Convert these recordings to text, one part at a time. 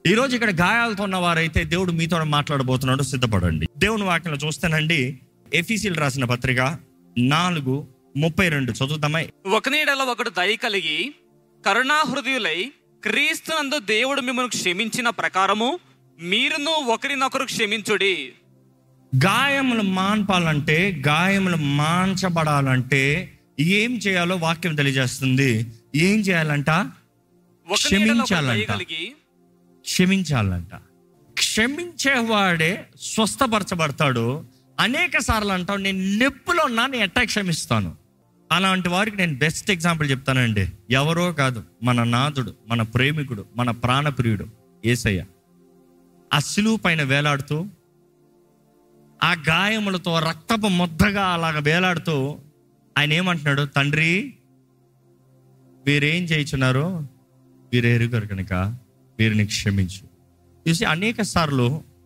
ఈరోజు ఇక్కడ గాయాలతో ఉన్న వారైతే దేవుడు మీతో మాట్లాడబోతున్నాడు, సిద్ధపడండి. దేవుని వాక్యంలో చూస్తానండి, ఎఫీసీయులకు రాసిన పత్రిక 4:32 చదువుతామా? ఒకని యెడల ఒకడు దయ కలిగి కరుణాహృదయులై క్రీస్తునందు దేవుడు మిమ్మల్ని క్షమించిన ప్రకారము మీరును ఒకరినొకరు క్షమించుడి. గాయములు మాన్పాలంటే, గాయములు మాంచబడాలంటే ఏం చేయాలో వాక్యం తెలియజేస్తుంది. ఏం చేయాలంట? క్షమించాలంట. క్షమించేవాడే స్వస్థపరచబడతాడు. అనేక సార్లు అంటావు, నేను నొప్పిలో ఉన్నా నేను ఎట్టా క్షమిస్తాను. అలాంటి వారికి నేను బెస్ట్ ఎగ్జాంపుల్ చెప్తానండి. ఎవరో కాదు, మన నాథుడు, మన ప్రేమికుడు, మన ప్రాణప్రియుడు యేసయ్య. ఆ సిలువ పైన వేలాడుతూ, ఆ గాయములతో రక్తపు ముద్దగా అలాగ వేలాడుతూ ఆయన ఏమంటున్నాడు? తండ్రి, వీరేం చేయుచున్నారో వీరు ఎరుగరు కనుక వీరిని క్షమించు. చూసి అనేక సార్లు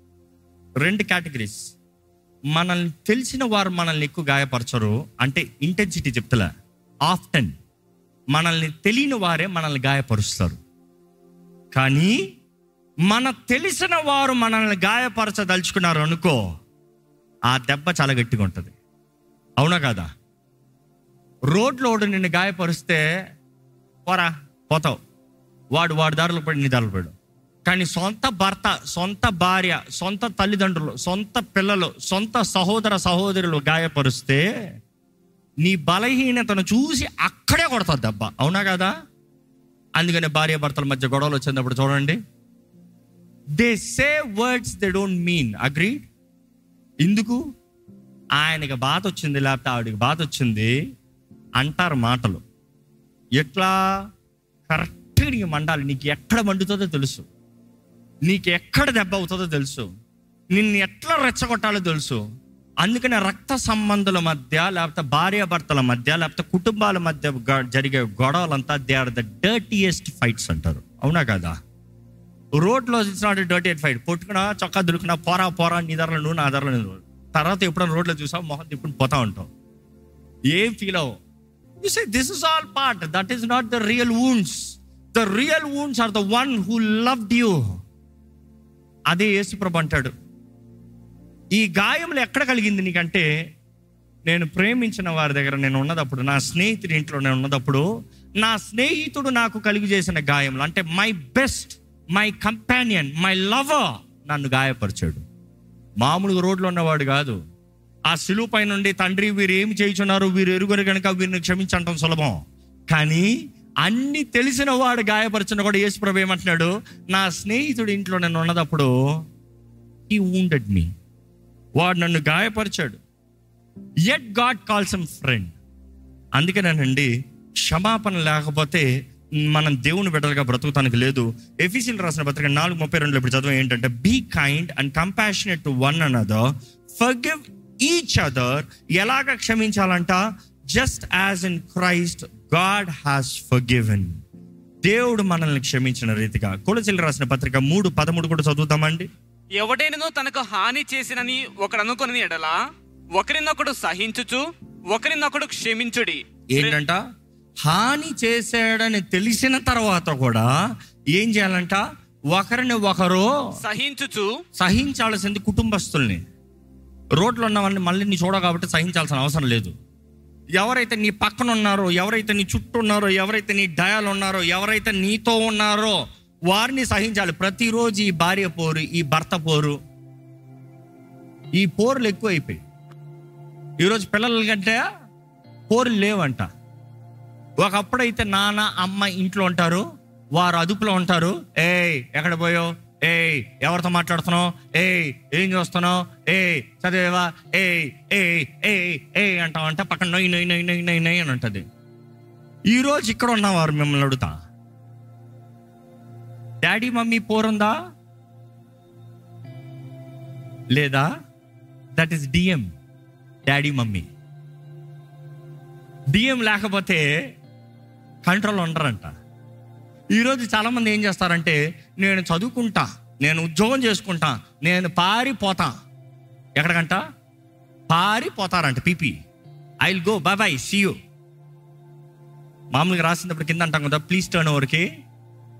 2 కేటగిరీస్. మనల్ని తెలిసిన వారు మనల్ని ఎక్కువ గాయపరచరు, అంటే ఇంటెన్సిటీ చెప్తలే. ఆఫ్టెన్ మనల్ని తెలియని వారే మనల్ని గాయపరుస్తారు. కానీ మన తెలిసిన వారు మనల్ని గాయపరచదలుచుకున్నారు అనుకో, ఆ దెబ్బ చాలా గట్టిగా ఉంటుంది. అవునా కాదా? రోడ్లో నిన్ను గాయపరిస్తే పోరా పోతావు, వాడి దారిలో పడి నీ దారిలో పడు. కానీ సొంత భర్త, సొంత భార్య, సొంత తల్లిదండ్రులు, సొంత పిల్లలు, సొంత సహోదర సహోదరులు గాయపరుస్తే నీ బలహీనతను చూసి అక్కడే కొడతావు దెబ్బ. అవునా కదా? అందుకనే భార్య భర్తల మధ్య గొడవలు వచ్చినప్పుడు చూడండి, they say words they don't mean. Agree? ఎందుకు? ఆయనకి బాధ వచ్చింది, లేకపోతే ఆవిడకి బాధ వచ్చింది అంటారు మాటలు. ఎట్లా? కరెక్ట్గా నీకు మండాలి. నీకు ఎక్కడ మండుతుందో తెలుసు, నీకు ఎక్కడ దెబ్బ అవుతుందో తెలుసు, నిన్ను ఎట్లా రెచ్చగొట్టాలో తెలుసు. అందుకనే రక్త సంబంధుల మధ్య, లేకపోతే భార్యాభర్తల మధ్య, లేకపోతే కుటుంబాల మధ్య జరిగే గొడవలంతా they are the dirtiest fights అంటారు. అవునా కదా? రోడ్లో ఇట్స్ నాట్ డర్టీ ఫైట్. పొట్టుకున్నా, చొక్కా దులుకున్నా, పోరా నీ ధరలు నువ్వు, నా ధరలు నువ్వు. తర్వాత ఎప్పుడైనా రోడ్లో చూసావు, మొహం తిప్పుకుని పోతా ఉంటావు, ఏం ఫీల్ అవ్వవు. You say this is all part. That is not the real wounds. The real wounds are the one who loved you. అదే యేసుప్రభు అంటాడు, ఈ గాయములు ఎక్కడ కలిగింది నీకంటే, నేను ప్రేమించిన వారి దగ్గర నేను ఉన్నదప్పుడు, నా స్నేహితుడి ఇంట్లో నేను ఉన్నదప్పుడు, నా స్నేహితుడు నాకు కలిగి చేసిన గాయములు, అంటే my best, my companion, my lover నన్ను గాయపరిచాడు. మామూలుగా రోడ్లో ఉన్నవాడు కాదు. ఆ సిలువ పై నుండి, తండ్రి వీరు ఏమి చేయుచున్నారు వీరు ఎరుగరు కనుక వీరిని క్షమించటం సులభం. కానీ అన్ని తెలిసిన వాడు గాయపరిచిన కూడా యేసుప్రభు ఏమంటున్నాడు? నా స్నేహితుడి ఇంట్లో నేను ఉన్నదప్పుడు హీ వూండెడ్ మీ, వాడు నన్ను గాయపరిచాడు. Yet God calls him friend. అందుకేనండి, క్షమాపణ లేకపోతే మనం దేవుని బిడ్డలుగా బ్రతుకుతానికి లేదు. ఎఫీసీయులకు రాసిన పత్రిక 4:32 ఇప్పుడు చదువు ఏంటంటే, be kind and compassionate to one another, forgive each other. ఎలాగ క్షమించాలంట? Just as in Christ God has forgiven. దేవుడు మనల్ని క్షమించిన రీతిగా. కొలొస్సీయులకు రాసిన పత్రిక 3:13 కూడా చదువుతామండి. ఎవడైనను తనకు హాని చేసినని ఒకడు అనుకుని ఎడల ఒకరినొకడు సహించుచు ఒకరినొకడు క్షమించుడి. ఏంటంట? హాని చేశాడని తెలిసిన తర్వాత కూడా ఏం చేయాలంట? ఒకరిని ఒకరు సహించాల్సింది. కుటుంబస్తుల్ని, రోడ్లో ఉన్నవాడిని మళ్ళీ నీ చూడ కాబట్టి సహించాల్సిన అవసరం లేదు. ఎవరైతే నీ పక్కన ఉన్నారో, ఎవరైతే నీ చుట్టూ ఉన్నారో, ఎవరైతే నీ డయాలు ఉన్నారో, ఎవరైతే నీతో ఉన్నారో వారిని సహించాలి. ప్రతిరోజు ఈ భార్య పోరు, ఈ భర్త పోరు, ఈ పోరులు ఎక్కువ అయిపోయి ఈరోజు పిల్లల కంటే పోరులు లేవంట. ఒకప్పుడైతే నాన్న అమ్మ ఇంట్లో ఉంటారు, వారు అదుపులో ఉంటారు. ఎక్కడ పోయావు, ఎవరితో మాట్లాడుతున్నావు, ఏం చూస్తున్నావు, చదివేవా, అంటావంట. పక్కన నొయ్యి నొయ్యి నొయ్యి నొయ్యి నొయ్యి నొయ్యి అని ఉంటుంది. ఈరోజు ఇక్కడ ఉన్నవారు మిమ్మల్ని అడుగుతా, డాడీ మమ్మీ పోరుందా లేదా? That is DM, daddy mummy. DM లేకపోతే కంట్రోల్ ఉండరంట. ఈరోజు చాలామంది ఏం చేస్తారంటే, నేను చదువుకుంటా, నేను ఉద్యోగం చేసుకుంటా, నేను పారిపోతా. ఎక్కడికంట? పారిపోతారంట. పీపీ, I will go, bye see you. మామూలుగా రాసినప్పుడు కింద అంటాం కదా, ప్లీజ్ టర్న్ ఓవర్కి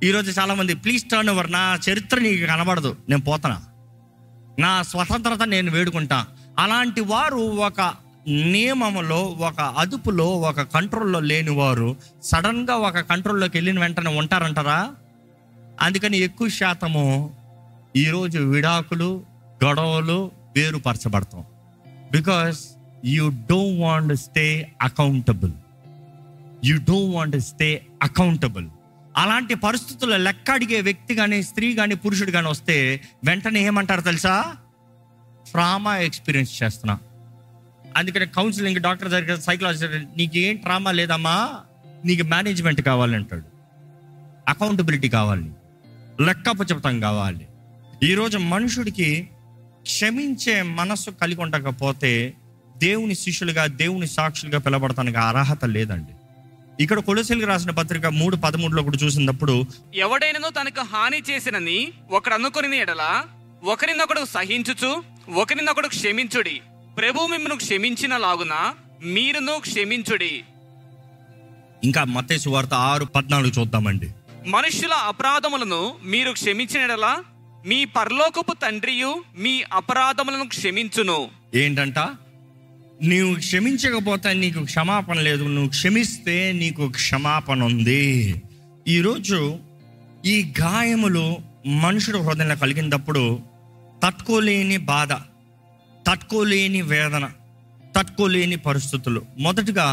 ఈరోజు చాలామంది ప్లీజ్ టర్న్ ఓవర్, నా చరిత్ర నీకు కనబడదు, నేను పోతున్నా, నా స్వతంత్రత నేను వేడుకుంటా. అలాంటి వారు ఒక నియమంలో, ఒక అదుపులో, ఒక కంట్రోల్లో లేని వారు సడన్గా ఒక కంట్రోల్లోకి వెళ్ళిన వెంటనే ఉంటారంటారా? అందుకని ఎక్కువ శాతము ఈరోజు విడాకులు, గొడవలు, వేరుపరచబడతాం. Because you don't want to stay accountable. You don't want to stay accountable. అలాంటి పరిస్థితుల్లో లెక్క అడిగే వ్యక్తి కానీ, స్త్రీ కానీ, పురుషుడు కానీ వస్తే వెంటనే ఏమంటారు తెలుసా? ట్రామా ఎక్స్పీరియన్స్ చేస్తున్నా. అందుకని కౌన్సిలింగ్, డాక్టర్ దగ్గర, సైకలాజిస్ట్, నీకు ఏం ట్రామా లేదమ్మా, నీకు మేనేజ్మెంట్ కావాలంటాడు, అకౌంటబిలిటీ కావాలి, లెక్కపచెప్తం కావాలి. ఈరోజు మనుషుడికి క్షమించే మనస్సు కలిగి ఉండకపోతే దేవుని శిష్యులుగా, దేవుని సాక్షులుగా పిలబడటానికి అర్హత లేదండి. ఇక్కడ కొలొస్సీయులకు రాసిన పత్రిక 3:13 కూడా చూసినప్పుడు, ఎవడైనను తనకు హాని చేసినని ఒకడు అనుకుని ఎడల ఒకరినొకడు సహించుచు ఒకరినొకడు క్షమించుడి, ప్రభు మిమ్మల్ని క్షమించిన లాగున మీరును క్షమించుడి. ఇంకా మత్తయి సువార్త 6:14 చూద్దామండి. మనుషుల అపరాధములను మీరు క్షమించిన ఎడల మీ పరలోకపు తండ్రియు మీ అపరాధములను క్షమించును. ఏంటంట? నీవు క్షమించకపోతే నీకు క్షమాపణ లేదు, నువ్వు క్షమిస్తే నీకు క్షమాపణ ఉంది. ఈరోజు ఈ గాయములు మనుషుడు హృదయంలో కలిగినప్పుడు తట్టుకోలేని బాధ, తట్టుకోలేని వేదన, తట్టుకోలేని పరిస్థితులు. మొదటగా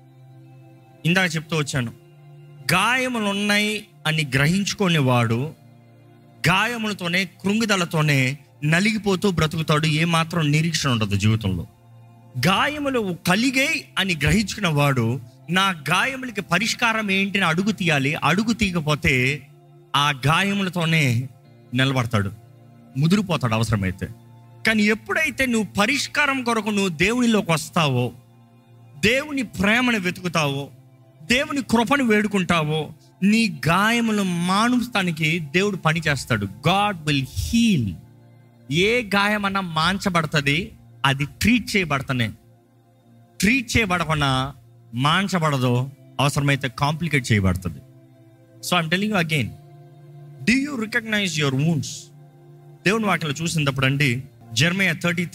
ఇందాక చెప్తూ వచ్చాను, గాయములు ఉన్నాయి అని గ్రహించుకొని వాడు గాయములతోనే, కృంగిదలతోనే నలిగిపోతూ బ్రతుకుతాడు. ఏమాత్రం నిరీక్షణ ఉండదు జీవితంలో. గాయములు కలిగాయి అని గ్రహించుకున్న వాడు నా గాయములకి పరిష్కారం ఏంటిని అడుగు తీయాలి. అడుగు తీయకపోతే ఆ గాయములతోనే నిలబడతాడు, ముదిరిపోతాడు అవసరమైతే. కానీ ఎప్పుడైతే నువ్వు పరిష్కారం కొరకు నువ్వు దేవునిలోకి వస్తావో, దేవుని ప్రేమను వెతుకుతావో, దేవుని కృపను వేడుకుంటావో, నీ గాయములు మానుస్తానికి దేవుడు పని చేస్తాడు. God will heal. ఏ గాయమన్నా మాంచబడుతుంది, అది ట్రీట్ చేయబడతానే. ట్రీట్ చేయబడకుండా మాంచబడదో, అవసరమైతే కాంప్లికేట్ చేయబడుతుంది. So I'm telling you again, do you recognise your wounds? దేవుని వాక్యంలో చూసినప్పుడు అండి, జెర్మయా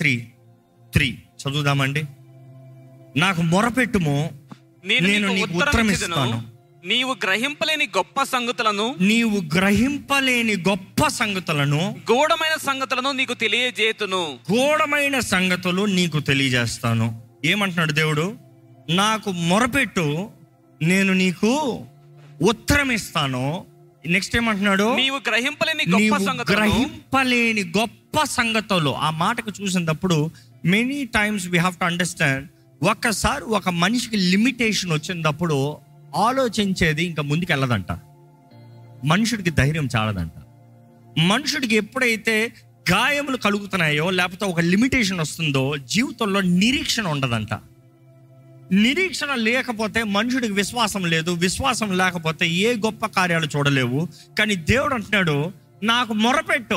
33:3 చదువుదామండి. నాకు మొరపెట్టుము, నేను నీకు ఉత్తరం ఇస్తాను, నీవు గ్రహింపలేని గొప్ప సంగతులను, నీవు గ్రహింపలేని గొప్ప సంగతులను, గూఢమైన సంగతులను నీకు తెలియజేతును. గూఢమైన సంగతులు నీకు తెలియజేస్తాను. ఏమంటున్నాడు దేవుడు? నాకు మొరపెట్టు, నేను నీకు ఉత్తరం ఇస్తాను. నెక్స్ట్ ఏమంటున్నాడు? నీవు గ్రహింపలేని గొప్ప సంగతులు, గ్రహింపలేని గొప్ప సంగతులు. ఆ మాటకు చూసినప్పుడు many times we have to understand, ఒక్కసారి ఒక మనిషికి లిమిటేషన్ వచ్చినప్పుడు ఆలోచించేది ఇంకా ముందుకు వెళ్ళదంట. మనుషుడికి ధైర్యం చాలదంట. మనుషుడికి ఎప్పుడైతే గాయములు కలుగుతున్నాయో, లేకపోతే ఒక లిమిటేషన్ వస్తుందో, జీవితంలో నిరీక్షణ ఉండదంట. నిరీక్షణ లేకపోతే మనుషుడికి విశ్వాసం లేదు. విశ్వాసం లేకపోతే ఏ గొప్ప కార్యాలు చూడలేవు. కానీ దేవుడు అంటున్నాడు, నాకు మొరపెట్టు,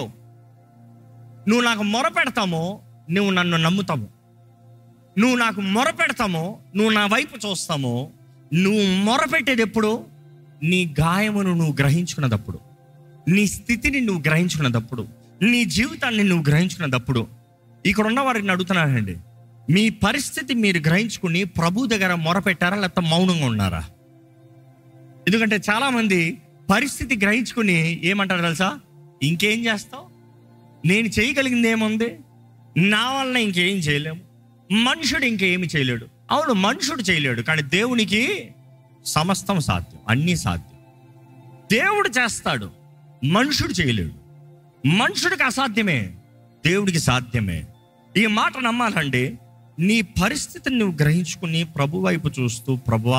నువ్వు నాకు మొరపెడతామో నువ్వు నన్ను నమ్ముతావు. నువ్వు నాకు మొరపెడతామో, నువ్వు నా వైపు చూస్తామో. నువ్వు మొరపెట్టేది ఎప్పుడు? నీ గాయమును నువ్వు గ్రహించుకున్నదప్పుడు, నీ స్థితిని నువ్వు గ్రహించుకున్నదప్పుడు, నీ జీవితాన్ని నువ్వు గ్రహించుకున్నదప్పుడు. ఇక్కడ ఉన్న వారిని అడుగుతున్నానండి, మీ పరిస్థితి మీరు గ్రహించుకుని ప్రభు దగ్గర మొరపెట్టారా, లేకపోతే మౌనంగా ఉన్నారా? ఎందుకంటే చాలామంది పరిస్థితి గ్రహించుకుని ఏమంటారు తెలుసా? ఇంకేం చేస్తావు, నేను చేయగలిగింది ఏముంది, నా వల్ల ఇంకేం చేయలేము, మనుషుడు ఇంకేమి చేయలేడు. అవును, మనుషుడు చేయలేడు, కానీ దేవునికి సమస్తం సాధ్యం, అన్నీ సాధ్యం. దేవుడు చేస్తాడు, మనుషుడు చేయలేడు. మనుషుడికి అసాధ్యమే, దేవుడికి సాధ్యమే. ఈ మాట నమ్మాలండి. నీ పరిస్థితిని నువ్వు గ్రహించుకుని ప్రభు వైపు చూస్తూ, ప్రభువా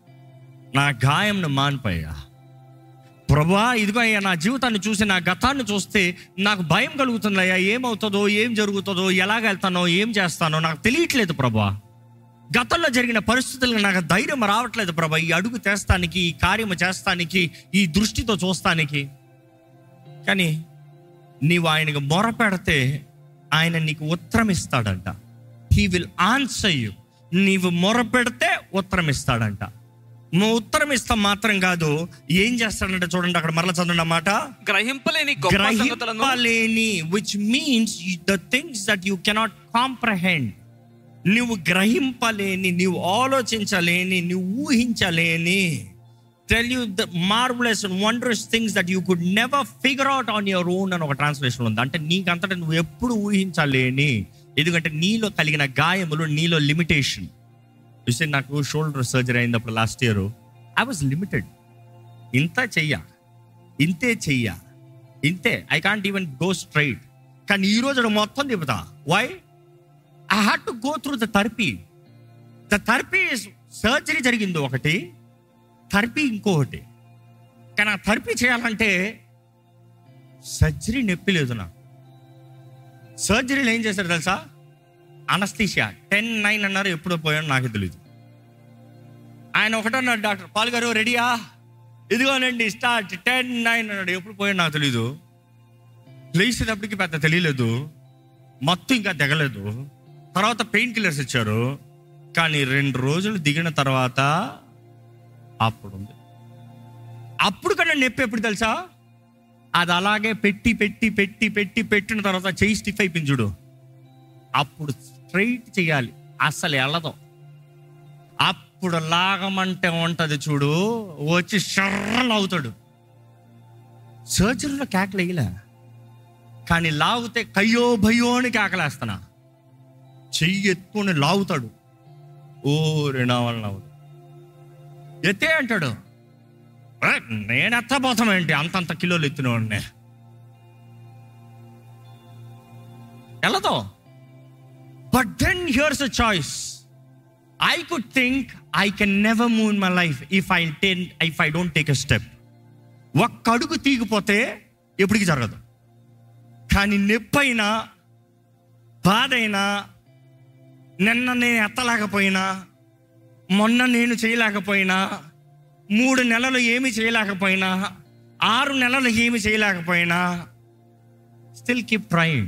నా గాయంను మాన్పయ్యా, ప్రభువా ఇదిగో అయ్యా, నా జీవితాన్ని చూసి, నా గతాన్ని చూస్తే నాకు భయం కలుగుతుందయ్యా, ఏమవుతుందో, ఏం జరుగుతుందో, ఎలాగెళ్తానో, ఏం చేస్తానో నాకు తెలియట్లేదు ప్రభువా. గతంలో జరిగిన పరిస్థితులకు నాకు ధైర్యం రావట్లేదు ప్రభా, ఈ అడుగు చేస్తానికి, ఈ కార్యము చేస్తానికి, ఈ దృష్టితో చూస్తానికి. కానీ నీవు ఆయనకు మొరపెడితే ఆయన నీకు ఉత్తరం ఇస్తాడంట. He will answer you. నీవు మొరపెడితే ఉత్తరం ఇస్తాడంట. ఉత్తరం ఇస్తాం మాత్రం కాదు, ఏం చేస్తాడంటే చూడండి, అక్కడ మరలా చదవండి అన్నమాట. గ్రహింపలేని గొప్ప సంగతులను, గ్రహింపలేని, which means the things that you cannot comprehend. నువ్వు గ్రహింపలేని, నువ్వు ఆలోచించలేని, నువ్వు ఊహించలేని, tell you the marvelous and wondrous things that you could never figure out on your own అని ఒక ట్రాన్స్లేషన్ ఉంది. అంటే నీకంతటా నువ్వు ఎప్పుడు ఊహించలేని, ఎందుకంటే నీలో కలిగిన గాయములు, నీలో లిమిటేషన్. చూసి నాకు షోల్డర్ సర్జరీ అయినప్పుడు last year I was limited. ఇంతే చెయ్య ఇంతే, I can't even go straight. కానీ ఈ రోజు మొత్తం తిప్పుతా. Why? I had to go through the therapy. Surgery జరిగింది ఒకటి, థెరపీ ఇంకొకటి. కానీ ఆ థెరపీ చేయాలంటే సర్జరీ నొప్పి లేదు నాకు. సర్జరీలు ఏం చేశారు తెలుసా? అనస్థీషియా 10-9 అన్నారు. ఎప్పుడో పోయాను నాకు తెలియదు. ఆయన ఒకటన్నాడు, డాక్టర్ పాల్ గారు రెడీయా, ఇదిగోనండి స్టార్ట్ 10-9 అన్నాడు. ఎప్పుడు పోయాను నాకు తెలీదు. లేచేటప్పటికి పెద్ద తెలియలేదు, మొత్తం ఇంకా దిగలేదు. తర్వాత పెయిన్ కిల్లర్స్ ఇచ్చారు. కానీ 2 రోజులు దిగిన తర్వాత అప్పుడు ఉంది. అప్పుడు కన్నా నొప్పి ఎప్పుడు తెలుసా? అది అలాగే పెట్టిన తర్వాత చెయ్యి స్టిఫ్ అయిపోయింది చూడు, అప్పుడు స్ట్రైట్ చేయాలి, అసలు వెళ్ళదు. అప్పుడు లాగమంటే ఉంటది చూడు, వచ్చి షర్రలు అవుతాడు. సర్జరీలో కేకలు వేయలే, కానీ లాగితే కయ్యో భయో అని కేకలేస్తానా. చెయ్యి ఎత్తుకొని లాగుతాడు, ఓ రెనావల్ నవ్వుతాడు. ఎత్తే అంటాడు, నేను ఎత్తపోతామేంటి, అంతంత కిలోలు ఎత్తినవాడిని. వెళ్ళదు. But then here's a choice. I could think I can never move in my life if I don't take a step. ఒక్క అడుగు తీగిపోతే ఎప్పటికీ జరగదు. కానీ నొప్పైనా, బాధైనా, నిన్న నేను ఎత్తలేకపోయినా, మొన్న నేను చేయలేకపోయినా, 3 నెలలు ఏమి చేయలేకపోయినా, 6 నెలలు ఏమి చేయలేకపోయినా, still keep trying.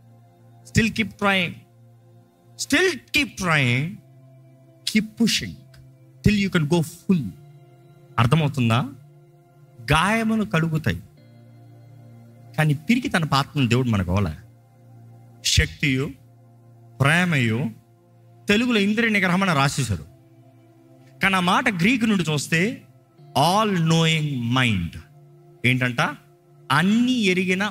Keep pushing till you can go full. అర్థమవుతుందా? గాయమును కలుగుతాయి, కానీ తిరిగి తన పాత్రను దేవుడు మనకు అవలే. శక్తియు ప్రేమయు, తెలుగులో ఇంద్రియ నిగ్రహం అని రాసేశారు. కానీ ఆ మాట గ్రీకు నుండి చూస్తే ఆల్ నోయింగ్ మైండ్. ఏంటంట? అన్ని ఎరిగిన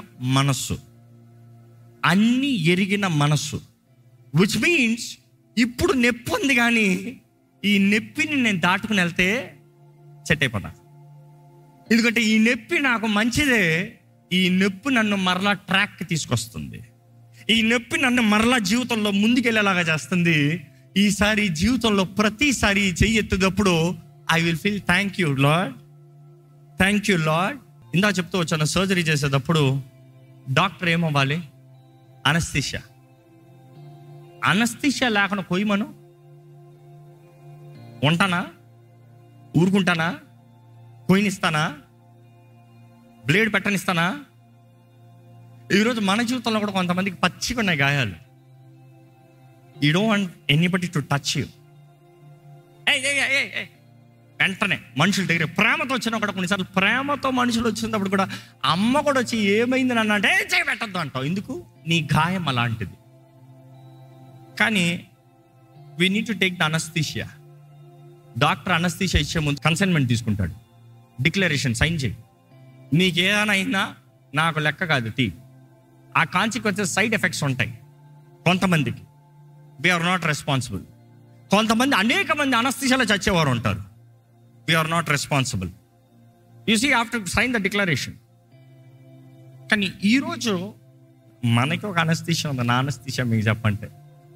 మనస్సు. విచ్ మీన్స్ ఇప్పుడు నొప్పి ఉంది, కానీ ఈ నొప్పిని నేను దాటుకుని వెళ్తే సెట్ అయిపోతా. ఎందుకంటే ఈ నొప్పి నాకు మంచిదే. ఈ నొప్పి నన్ను మరలా ట్రాక్కి తీసుకొస్తుంది. ఈ నొప్పి నన్ను మరలా జీవితంలో ముందుకెళ్ళేలాగా చేస్తుంది. ఈసారి జీవితంలో ప్రతిసారి చెయ్యి ఎత్తేటప్పుడు I will feel thank you Lord. ఇందా చెప్తూ వచ్చాను, సర్జరీ చేసేటప్పుడు డాక్టర్ ఏమవ్వాలి? అనస్థీషియా లేకుండా కొయ్యమను ఉంటానా? ఊరుకుంటానా? కొయ్యనిస్తానా? బ్లేడ్ పెట్టనిస్తానా? ఈరోజు మన జీవితంలో కూడా కొంతమందికి పచ్చిగా ఉన్నాయి గాయాలు. You don't want anybody to touch you. వెంటనే మనుషుల దగ్గర ప్రేమతో వచ్చినా కూడా, కొన్నిసార్లు ప్రేమతో మనుషులు వచ్చినప్పుడు కూడా అమ్మ కూడా వచ్చి ఏమైంది నన్ను అంటే చేయి పెట్టద్దు అంటావు. ఎందుకు? నీ గాయం అలాంటిది. కానీ we need to take the anaesthesia. Doctor anaesthesia ఇచ్చే ముందు కన్సైన్మెంట్ తీసుకుంటాడు, డిక్లరేషన్ సైన్ చేయి. నీకు ఏదైనా అయినా నాకు లెక్క కాదు, ఆ కాన్సిక్వెన్సెస్, సైడ్ ఎఫెక్ట్స్ ఉంటాయి. కొంతమందికి వీఆర్ నాట్ రెస్పాన్సిబుల్. కొంతమంది, అనేక మంది అనస్థీషియాలో చచ్చేవారు ఉంటారు. We are not responsible. You see, after sign the declaration. కానీ ఈరోజు మనకి ఒక అనస్థీషియా ఉంది. నా అనస్థీషియా మీకు చెప్పంటే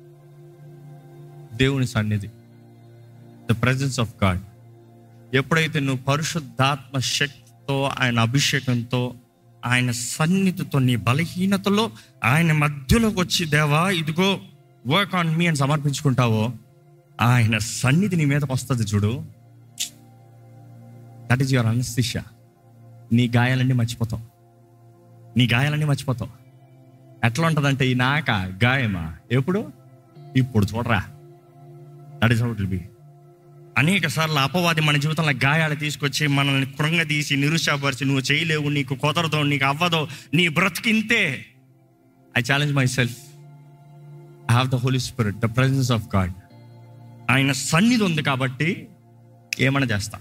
దేవుని సన్నిధి, ద ప్రెజెన్స్ ఆఫ్ గాడ్. ఎప్పుడైతే నువ్వు పరిశుద్ధాత్మ శక్తితో, ఆయన అభిషేకంతో, ఆయన సన్నిధితో, నీ బలహీనతలో ఆయన మధ్యలోకి వచ్చి దేవా ఇదిగో వర్క్ ఆన్ మీ అని సమర్పించుకుంటావో, ఆయన సన్నిధి నీ మీదకి వస్తుంది చూడు. That is your anaesthesia. నీ గాయాలన్నీ మర్చిపోతావు. ఎట్లా ఉంటుందంటే, ఈ నాక గాయమా ఎప్పుడు? ఇప్పుడు చూడరా. That is how it will be. అనేక సార్లు అపవాది మన జీవితంలో గాయాలు తీసుకొచ్చి మనల్ని కృంగదీసి నిరుత్సాహపరిచి, నువ్వు చేయలేవు, నీకు కుదరదో, నీకు అవ్వదో, నీ బ్రతికింతే. I challenge myself. I have the Holy Spirit, the presence of God. ఆయన సన్నిధి ఉంది కాబట్టి ఏమైనా చేస్తా.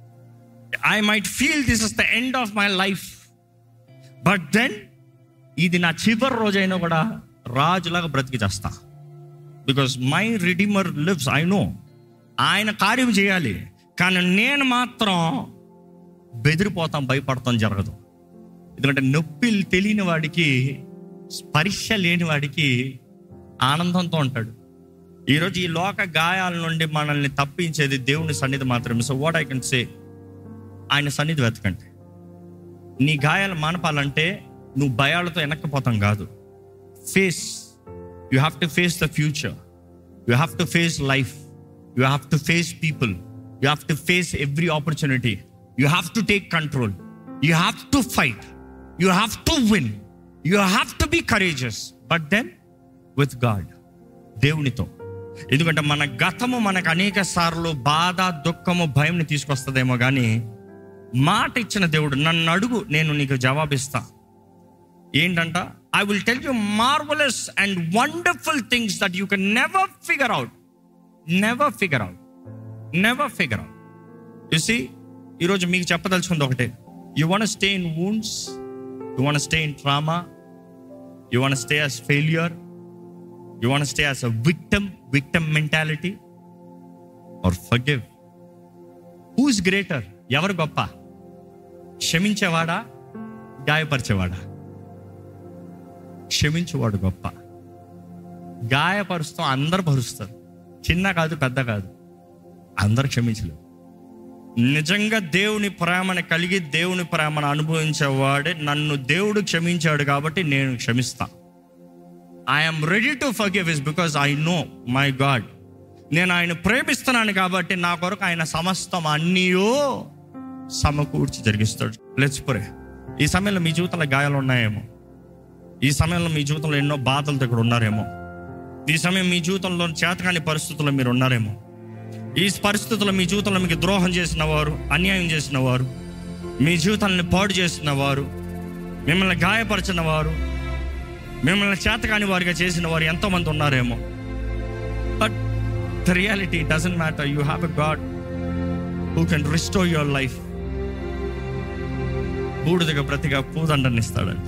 I might feel this is the end of my life, but then ఇది నా చివరి రోజైనా కూడా రాజులాగా బ్రతికి చేస్తా. Because my redeemer lives. I know ఆయన కార్యం చేయాలి, కానీ నేను మాత్రం బెదిరిపోతాం, భయపడతాం జరగదు. ఎందుకంటే నొప్పి తెలియని వాడికి, స్పర్శ లేని వాడికి ఆనందంతో ఉంటాడు. ఈరోజు ఈ లోక గాయాల నుండి మనల్ని తప్పించేది దేవుని సన్నిధి మాత్రమే. So what I can say, ఆయన సన్నిధి వెతకండి. నీ గాయాలు మానపాలంటే నువ్వు భయాలతో వెనక్కిపోతాం కాదు. Face, you have to face the future, you have to face life, you have to face people, you have to face every opportunity, you have to take control, you have to fight, you have to win, you have to be courageous, but then with God, దేవునితో. ఎందుకంటే మన గతము మనకు అనేక సార్లు బాధ, దుఃఖము, భయంని తీసుకొస్తుందేమో, కానీ మాట ఇచ్చిన దేవుడు, నన్ను అడుగు నేను నీకు జవాబిస్తా. ఏంటంట? I will tell you marvellous and wonderful things that you can never figure out. Never figure out, never figure out. You see, ఈరోజు మీకు చెప్పదలుచుకుంది ఒకటే. You want to stay in wounds, you want to stay in trauma, you want to stay as failure, you want to stay as a victim mentality, or forgive? Who is greater? ఎవరు గొప్ప? క్షమించేవాడా, గాయపరిచేవాడా? క్షమించేవాడు గొప్ప. గాయపరుస్తాం, అందరు పరుస్తారు. చిన్న కాదు, పెద్ద కాదు, అందరు క్షమించలేరు. నిజంగా దేవుని ప్రేమను కలిగి దేవుని ప్రేమను అనుభవించేవాడే, నన్ను దేవుడు క్షమించాడు కాబట్టి నేను క్షమిస్తా. I'm ready to forgive is because I know my God. నేను ఆయన ప్రేమిస్తున్నాను కాబట్టి నా కొరకు ఆయన సమస్తం అన్నీయో సమకూర్చి జరిగిస్తాడు. Let's pray. ఈ సమయంలో మీ జీవితంలో గాయాలు ఉన్నాయేమో, ఈ సమయంలో మీ జీవితంలో ఎన్నో బాధలతో ఇక్కడ ఉన్నారేమో, ఈ సమయం మీ జీవితంలో చేతకాని పరిస్థితుల్లో మీరు ఉన్నారేమో, ఈ పరిస్థితుల్లో మీ జీవితంలో మీకు ద్రోహం చేసిన వారు, అన్యాయం చేసిన వారు, మీ జీవితాన్ని పాడు చేసిన వారు, మిమ్మల్ని గాయపరిచిన వారు, మిమ్మల్ని చేతకాని వారిగా చేసిన వారు ఎంతోమంది ఉన్నారేమో. But the reality doesn't matter. You have a God who can restore your life. బూడిదగా ప్రతిగా పూదండని ఇస్తాడంట.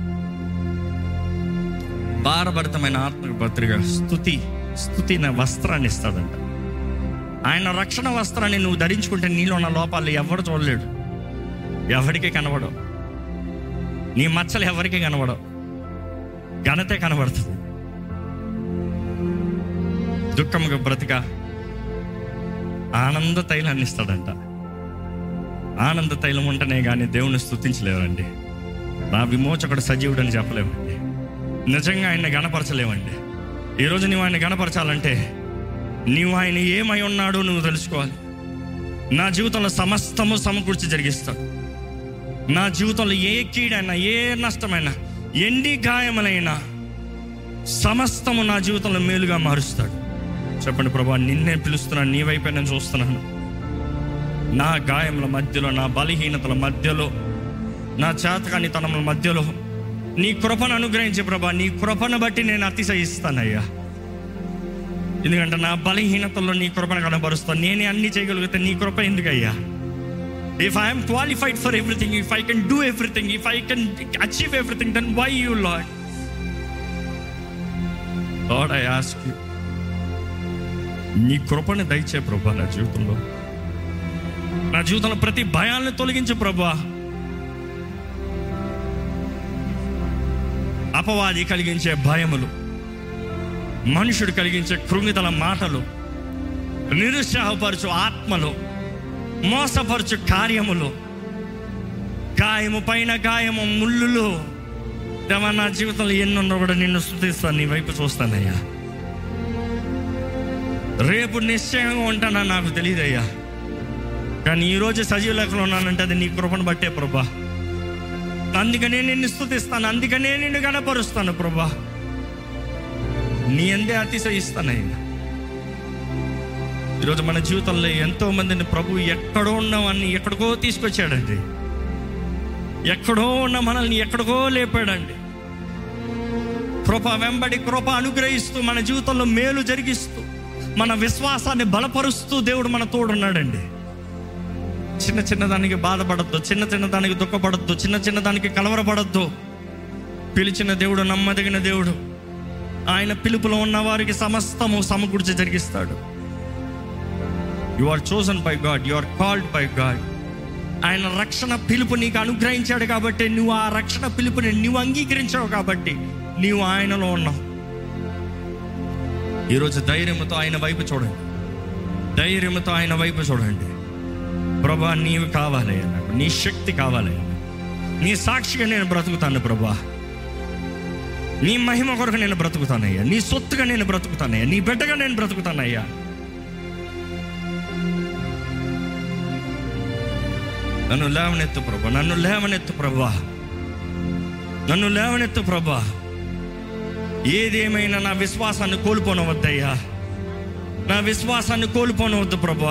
భారభరితమైన ఆత్మకు ప్రతిగా స్తుతి వస్త్రాన్ని ఇస్తాడంట. ఆయన రక్షణ వస్త్రాన్ని నువ్వు ధరించుకుంటే నీలో ఉన్న లోపాలు ఎవరు చూడలేడు, ఎవరికి కనబడవు, నీ మచ్చలు ఎవరికి కనబడవు, ఘనతే కనబడుతుంది. దుఃఖముగా బ్రతిక ఆనంద తైలాన్ని ఇస్తాడంట. ఆనంద తైలం ఉంటేనే కానీ దేవుని స్తుతించలేవండి. నా విమోచకుడు సజీవుడు అని చెప్పలేమండి. నిజంగా ఆయన్ని గణపరచలేవండి. ఈరోజు నువ్వు ఆయన గణపరచాలంటే నీవు ఆయన ఏమై ఉన్నాడో నువ్వు తెలుసుకోవాలి. నా జీవితంలో సమస్తము సమకూర్చి జరిగిస్తాడు. నా జీవితంలో ఏ కీడైనా, ఏ నష్టమైనా, ఎండి గాయములైనా సమస్తము నా జీవితంలో మేలుగా మారుస్తాడు. చెప్పండి, ప్రభా నిన్నే పిలుస్తున్నాను, నీ వైపే నేను చూస్తున్నాను. నా గాయముల మధ్యలో, నా బలహీనతల మధ్యలో, నా చేతకానితనముల మధ్యలో నీ కృపను అనుగ్రహించే ప్రభా. నీ కృపను బట్టి నేను అతిశయిస్తానయ్యా. ఎందుకంటే నా బలహీనతల్లో నీ కృపను కనబరుస్తాను. నేనే అన్ని చేయగలిగితే నీ కృప ఎందుకయ్యా? If I'm qualified for everything, if I can do everything, if I can achieve everything, then why you Lord? Lord, I ask you, నీ కృపను దయచే ప్రభా. నా జీవితంలో ప్రతి భయాలను తొలగించు ప్రభా. అపవాది కలిగించే భయములు, మనుషుడు కలిగించే కృంగితల మాటలు, నిరుత్సాహపరచు ఆత్మలు, మోసపరచు కార్యములు, గాయము పైన గాయము, ముళ్ళులు, దేవా నా జీవితంలో ఎన్నున్నా కూడా నిన్ను స్తుతిస్తాను, నీ వైపు చూస్తానయ్యా. రేపు నిశ్చయంగా ఉంటానా నాకు తెలియదయ్యా, కానీ ఈరోజు సజీవ లెక్కలో ఉన్నానంటే అది నీ కృపను బట్టే ప్రభా. అందుకనే నిన్ను స్తుతిస్తాను, అందుకనే నిన్ను గణపరుస్తాను ప్రభా. నీ అందే అతిశయిస్తానయ్యా. ఈరోజు మన జీవితంలో ఎంతో మందిని ప్రభు ఎక్కడో ఉన్నవాన్ని ఎక్కడికో తీసుకొచ్చాడండి. ఎక్కడో ఉన్న మనల్ని ఎక్కడికో లేపాడండి. కృప వెంబడి కృప అనుగ్రహిస్తూ మన జీవితంలో మేలు జరిగిస్తూ మన విశ్వాసాన్ని బలపరుస్తూ దేవుడు మన తోడున్నాడండి. చిన్న చిన్న దానికి బాధపడద్దు, చిన్న చిన్న దానికి దుఃఖపడద్దు, చిన్న చిన్న దానికి కలవరపడద్దు. పిలిచిన దేవుడు నమ్మదగిన దేవుడు. ఆయన పిలుపులో ఉన్న వారికి సమస్తము సమకూర్చి జరిగిస్తాడు. You are chosen by God, you are called by God. ఆయన రక్షణ పిలుపు నీకు అనుగ్రహించాడు కాబట్టి నువ్వు ఆ రక్షణ పిలుపుని నువ్వు అంగీకరించావు కాబట్టి నీవు ఆయనలో ఉన్నావు. ఈరోజు ధైర్యంతో ఆయన వైపు చూడండి, ధైర్యంతో ఆయన వైపు చూడండి. ప్రభా నీవు కావాలి నాకు, నీ శక్తి కావాలి, నీ సాక్షిగా నేను బ్రతుకుతాను ప్రభా, నీ మహిమ కొరకు నేను బ్రతుకుతానయ్యా, నీ సొత్తుగా నేను బ్రతుకుతానయ్యా, నీ బిడ్డగా నేను బ్రతుకుతానయ్యా. నన్ను లేవనెత్తు ప్రభా, నన్ను లేవనెత్తు ప్రభా, నన్ను లేవనెత్తు ప్రభా. ఏదేమైనా నా విశ్వాసాన్ని కోల్పోనవద్దయ్యా, నా విశ్వాసాన్ని కోల్పోనవద్దు ప్రభా.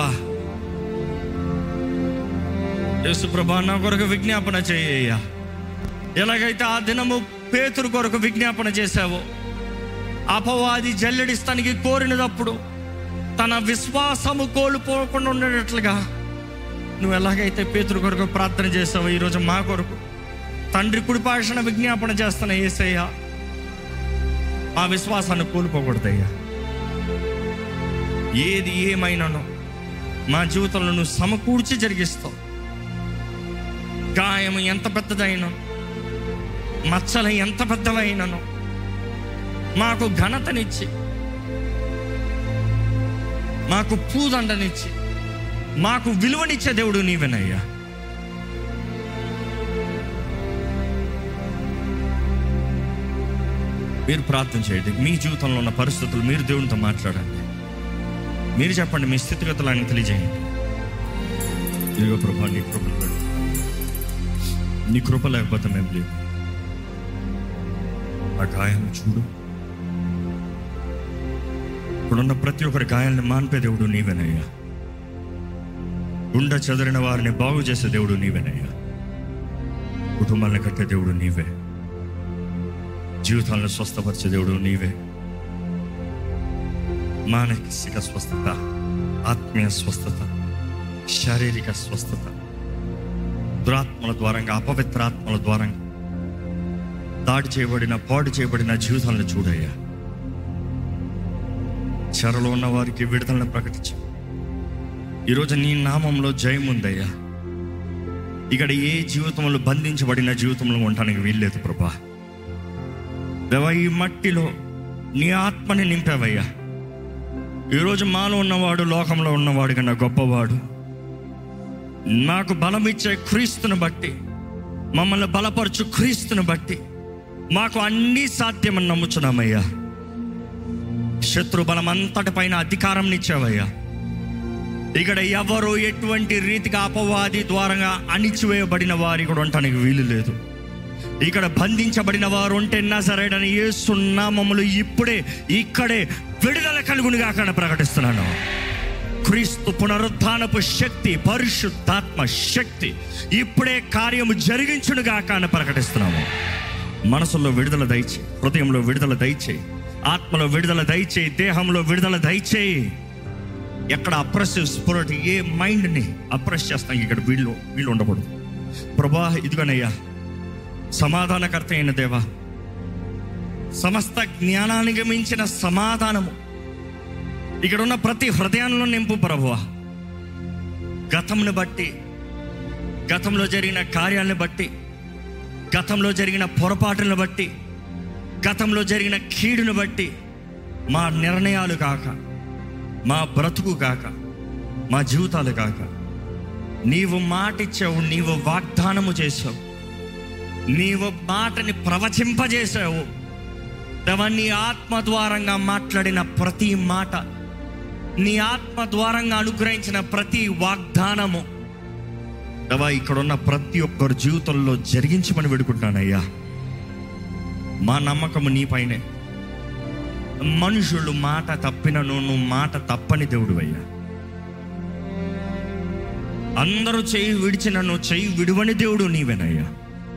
యేసు ప్రభా నా కొరకు విజ్ఞాపన చేయ్యా. ఎలాగైతే ఆ దినము పేతురు కొరకు విజ్ఞాపన చేశావో, అపవాది జల్లెడిస్తానికి కోరినప్పుడు తన విశ్వాసము కోల్పోకుండా ఉండేటట్లుగా నువ్వు ఎలాగైతే పేతురు కొరకు ప్రార్థన చేసావో ఈరోజు మా కొరకు తండ్రి కుడిపాషణ విజ్ఞాపన చేస్తున్న యేసయ్యా, మా విశ్వాసాన్ని కోల్పోకూడదయ్యా. ఏది ఏమైనానో మా జీవితంలో నువ్వు సమకూర్చి జరిగిస్తావు. గాయం ఎంత పెద్దదైనా, మచ్చలు ఎంత పెద్దవైనానో మాకు ఘనతనిచ్చి, మాకు పూదండనిచ్చి, మాకు విలువనిచ్చే దేవుడు నీవేనయ్యా. మీరు ప్రార్థన చేయండి. మీ జీవితంలో ఉన్న పరిస్థితులు మీరు దేవునితో మాట్లాడండి. మీరు చెప్పండి, మీ స్థితిగతులు ఆయన తెలియజేయండి. ఇదిగో ప్రభా నీ కృప, నీ కృప లేకపోతే మేము లేదు. ఆ గాయాలను చూడు, ఇప్పుడున్న ప్రతి ఒక్కరి గాయాలని మాన్పే దేవుడు నీవేనయ్యా. గుండె చెదరిన వారిని బాగు చేసే దేవుడు నీవేనయ్యా. కుటుంబాలను కట్టే దేవుడు నీవే, జీవితాలను స్వస్థపరిచే దేవుడు నీవే. మానసిక స్వస్థత, ఆత్మీయ స్వస్థత, శారీరక స్వస్థత, దురాత్మల ద్వారంగా, అపవిత్రాత్మల ద్వారంగా దాడి చేయబడిన, పాడు చేయబడిన జీవితాలను చూడయ్యా. చెరలో ఉన్న వారికి విడుదలను ప్రకటించు. ఈరోజు నీ నామంలో జయం ఉందయ్యా. ఇక్కడ ఏ జీవితంలో బంధించబడిన జీవితంలో ఉండటానికి వీల్లేదు ప్రభా. దేవా, ఈ మట్టిలో నీ ఆత్మని నింపావయ్యా. ఈరోజు మాలో ఉన్నవాడు లోకంలో ఉన్నవాడు కన్నా గొప్పవాడు. నాకు బలమిచ్చే క్రీస్తుని బట్టి, మమ్మల్ని బలపరచు క్రీస్తుని బట్టి మాకు అన్నీ సాధ్యమని నమ్ముచున్నామయ్యా. శత్రు బలం అంతటి పైన అధికారం ఇచ్చావయ్యా. ఇక్కడ ఎవరు ఎటువంటి రీతిగా అపవాది ద్వారంగా అణిచివేయబడిన వారి కూడా ఉండటానికి వీలు లేదు. ఇక్కడ బంధించబడిన వారు ఉంటే నజరేయుడైన యేసు నామములో ఇప్పుడే ఇక్కడే విడుదల కలుగునుగా అక్కడ ప్రకటిస్తున్నాను. క్రీస్తు పునరుద్ధానపు శక్తి, పరిశుద్ధాత్మ శక్తి ఇప్పుడే కార్యము జరిగించునుగా అక్కడ ప్రకటిస్తున్నాము. మనసులో విడుదల దయచేయి, హృదయంలో విడుదల దయచేయి, ఆత్మలో విడుదల దయచేయి, దేహంలో విడుదల దయచేయి. ఎక్కడ అప్రెసివ్ స్పిరిట్, ఏ మైండ్ని అప్రెస్ చేస్తాం ఇక్కడ వీళ్ళు ఉండకూడదు ప్రభా. ఇదిగోనయ్యా, సమాధానకర్త అయిన దేవా, సమస్త జ్ఞానానికి మించిన సమాధానము ఇక్కడ ఉన్న ప్రతి హృదయంలో నింపు ప్రభువా. గతంను బట్టి, గతంలో జరిగిన కార్యాలను బట్టి, గతంలో జరిగిన పొరపాటులను బట్టి, గతంలో జరిగిన కీడును బట్టి మా నిర్ణయాలు కాక, మా బ్రతుకు కాక, మా జీవితాలు కాక, నీవు మాటిచ్చావు, నీవు వాగ్దానము చేసావు, నీవు మాటని ప్రవచింపజేసావు దేవా. నీ ఆత్మ ద్వారంగా మాట్లాడిన ప్రతి మాట, నీ ఆత్మ ద్వారంగా అనుగ్రహించిన ప్రతి వాగ్దానము దేవా ఇక్కడున్న ప్రతి ఒక్కరి జీవితంలో జరిగించమని వేడుకుంటానయ్యా. మా నమ్మకము నీపైనే. మనుషులు మాట తప్పినను నువ్వు మాట తప్పని దేవుడు అయ్యా. అందరూ చేయి విడిచిన నువ్వు చేయి విడువని దేవుడు నీవేనయ్యా.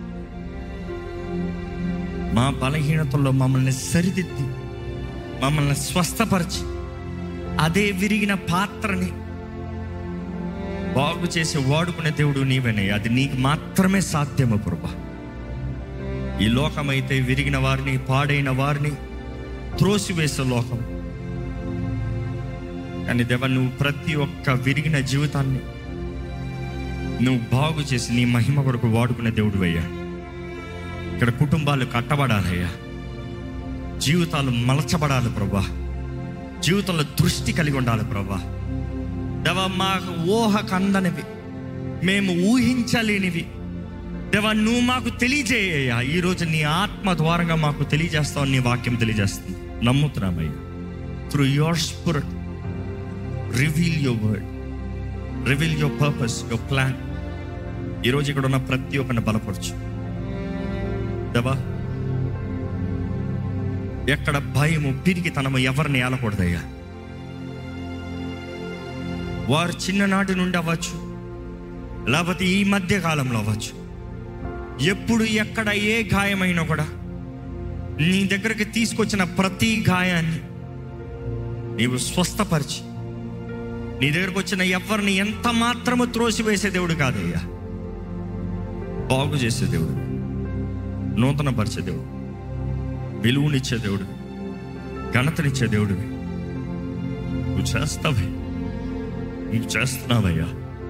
మా బలహీనతల్లో మమ్మల్ని సరిదిద్ది, మమ్మల్ని స్వస్థపరిచి, అదే విరిగిన పాత్రని బాగు చేసి వాడుకునే దేవుడు నీవేనయ్యా. అది నీకు మాత్రమే సాధ్యము ప్రభా. ఈ లోకమైతే విరిగిన వారిని, పాడైన వారిని త్రోసివేసే లోకం. కానీ దేవా, నువ్వు ప్రతి ఒక్క విరిగిన జీవితాన్ని నువ్వు బాగు చేసి నీ మహిమ కొరకు వాడుకునే దేవుడు అయ్యా. ఇక్కడ కుటుంబాలు కట్టబడాలయ్యా, జీవితాలు మలచబడాలి ప్రభా, జీవితంలో దృష్టి కలిగి ఉండాలి ప్రభా. దేవా, మాకు ఊహకు అందనివి, మేము ఊహించలేనివి దేవా నువ్వు మాకు తెలియజేయ్యా. ఈరోజు నీ ఆత్మ ద్వారంగా మాకు తెలియజేస్తావు, నీ వాక్యం తెలియజేస్తుంది. నమ్ముతున్నామయ్యా. Through your spirit reveal your word, reveal your purpose, your plan. ఈరోజు ఇక్కడ ఉన్న ప్రతి ఒక్కరిని బలపరచు దేవా. ఎక్కడ భయము, పిరికితనము ఎవరిని ఏలకూడదయ్యా. వారు చిన్ననాటి నుండి అవ్వచ్చు, లేకపోతే ఈ మధ్య కాలంలో అవ్వచ్చు, ఎప్పుడు ఎక్కడ ఏ గాయమైనా కూడా నీ దగ్గరికి తీసుకొచ్చిన ప్రతి గాయాన్ని నీవు స్వస్థపరిచి, నీ దగ్గరకు వచ్చిన ఎవరిని ఎంత మాత్రము త్రోసివేసే దేవుడు కాదయ్యా. బాగు చేసే దేవుడు, నూతన పరిచే దేవుడు, విలువనిచ్చే దేవుడు, ఘనతనిచ్చే దేవుడివి. నువ్వు చేస్తావే, నువ్వు చేస్తున్నావయ్యా.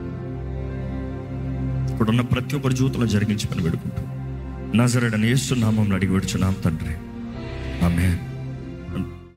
ఇక్కడున్న ప్రతి ఒక్కరి జీవితంలో జరిగించి పని పెడుకుంటూ నజరేయుడైన యేసు నామములో అడిగి విడుచున్నాం తండ్రి, ఆమేన్.